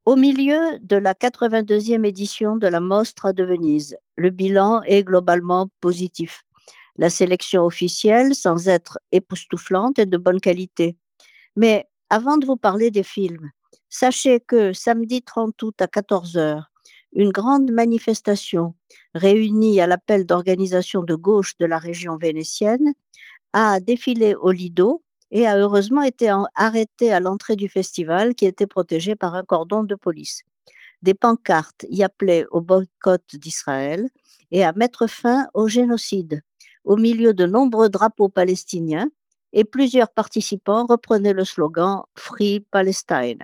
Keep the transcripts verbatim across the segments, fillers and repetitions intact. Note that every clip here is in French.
Au milieu de la quatre-vingt-deuxième édition de la Mostra de Venise, le bilan est globalement positif. La sélection officielle, sans être époustouflante, est de bonne qualité. Mais avant de vous parler des films, sachez que samedi trente août à quatorze heures, une grande manifestation réunie à l'appel d'organisations de gauche de la région vénitienne a défilé au Lido et a heureusement été en- arrêtée à l'entrée du festival qui était protégé par un cordon de police. Des pancartes y appelaient au boycott d'Israël et à mettre fin au génocide. Au milieu de nombreux drapeaux palestiniens, et plusieurs participants reprenaient le slogan Free Palestine.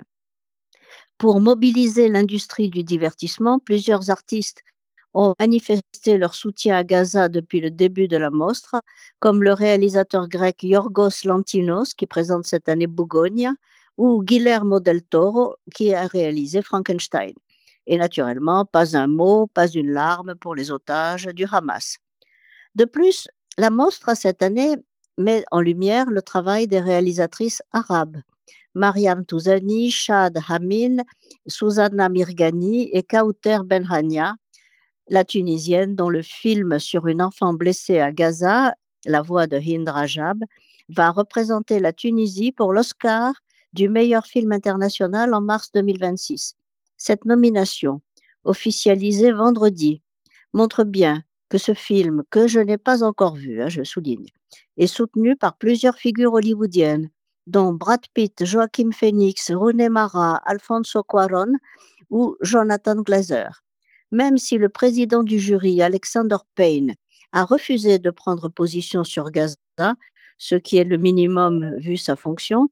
Pour mobiliser l'industrie du divertissement, plusieurs artistes ont manifesté leur soutien à Gaza depuis le début de la mostre, comme le réalisateur grec Yorgos Lanthimos, qui présente cette année Bougogne, ou Guillermo del Toro, qui a réalisé Frankenstein. Et naturellement, pas un mot, pas une larme pour les otages du Hamas. De plus, la mostre cette année met en lumière le travail des réalisatrices arabes. Mariam Touzani, Shad Hamin, Susanna Mirgani et Kauter Benhania, la Tunisienne, dont le film sur une enfant blessée à Gaza, La voix de Hind Rajab, va représenter la Tunisie pour l'Oscar du meilleur film international en mars deux mille vingt-six. Cette nomination, officialisée vendredi, montre bien que ce film, que je n'ai pas encore vu, hein, je souligne, est soutenu par plusieurs figures hollywoodiennes, dont Brad Pitt, Joaquin Phoenix, Rooney Mara, Alfonso Cuarón ou Jonathan Glazer. Même si le président du jury, Alexander Payne, a refusé de prendre position sur Gaza, ce qui est le minimum vu sa fonction,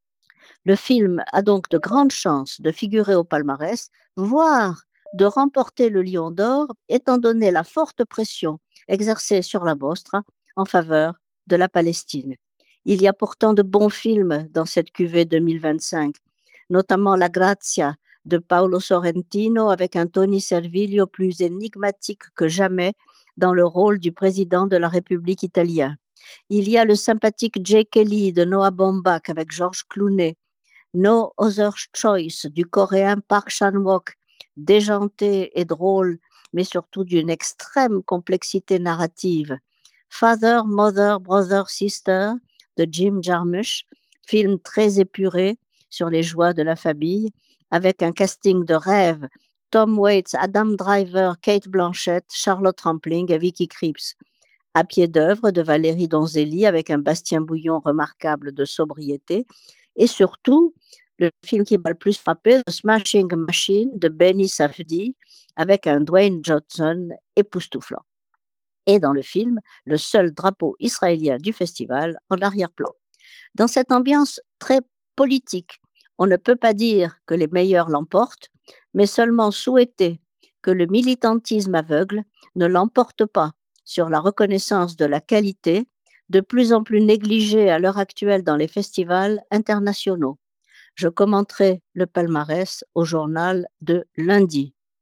le film a donc de grandes chances de figurer au palmarès, voire de remporter le Lion d'Or, étant donné la forte pression exercée sur la Mostra en faveur de la Palestine. Il y a pourtant de bons films dans cette cuvée deux mille vingt-cinq, notamment La Grazia de Paolo Sorrentino avec un Tony Servillo plus énigmatique que jamais dans le rôle du président de la République italienne. Il y a le sympathique Jay Kelly de Noah Baumbach avec Georges Clooney, No Other Choice du coréen Park Chan-wook, déjanté et drôle, mais surtout d'une extrême complexité narrative. Father, Mother, Brother, Sister de Jim Jarmusch, film très épuré sur les joies de la famille, avec un casting de rêve. Tom Waits, Adam Driver, Kate Blanchett, Charlotte Rampling et Vicky Krieps. À pied d'œuvre de Valérie Donzelli avec un Bastien Bouillon remarquable de sobriété. Et surtout, le film qui m'a le plus frappé, The Smashing Machine de Benny Safdie avec un Dwayne Johnson époustouflant. Et dans le film, le seul drapeau israélien du festival en arrière-plan. Dans cette ambiance très politique, on ne peut pas dire que les meilleurs l'emportent, mais seulement souhaiter que le militantisme aveugle ne l'emporte pas sur la reconnaissance de la qualité, de plus en plus négligée à l'heure actuelle dans les festivals internationaux. Je commenterai le palmarès au journal de lundi.